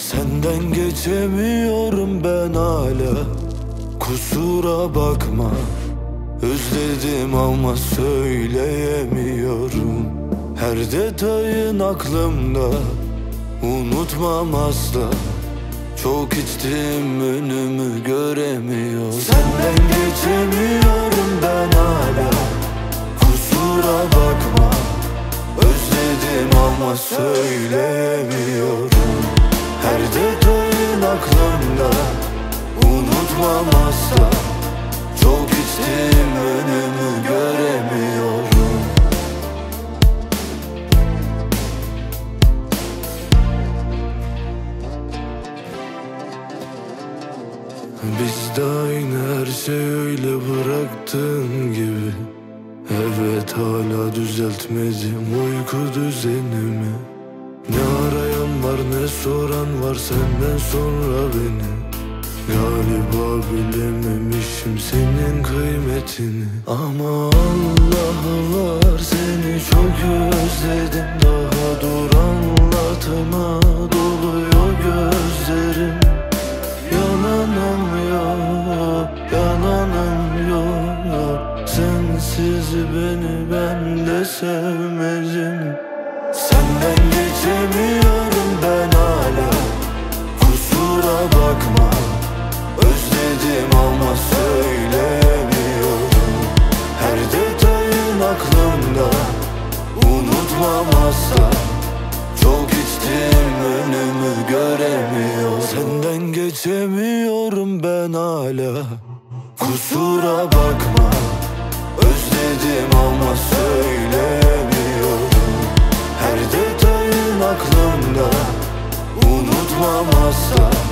Senden geçemiyorum ben hala, kusura bakma. Özledim ama söyleyemiyorum. Her detayın aklımda, unutmam asla. Çok içtim, önümü göremiyorum. Senden geçemiyorum ben hala, kusura bakma. Özledim ama söyleyemiyorum. Her detayın aklımda, unutmam asla. Çok içtim, önümü göremiyorum. Biz de aynı, her şey öyle bıraktığın gibi. Evet, hala düzeltmedim uyku düzenimi. Ne arayan var ne soran var senden sonra beni. Galiba bilememişim senin kıymetini. Ama Allah var, seni çok özledim. Daha dur anlatma, doluyor gözlerim. Yalanım yok, yalanım yok. Sensiz beni ben de sevmedim. Senden geçemiyorum ben hala, kusura bakma. Özledim ama söyleyemiyorum. Her detayın aklımda, unutmam asla. Çok içtim, önümü göremiyorum. Senden geçemiyorum ben hala, kusura bakma. Özledim ama söyleyemiyorum. Her detayın aklımda, unutmam asla.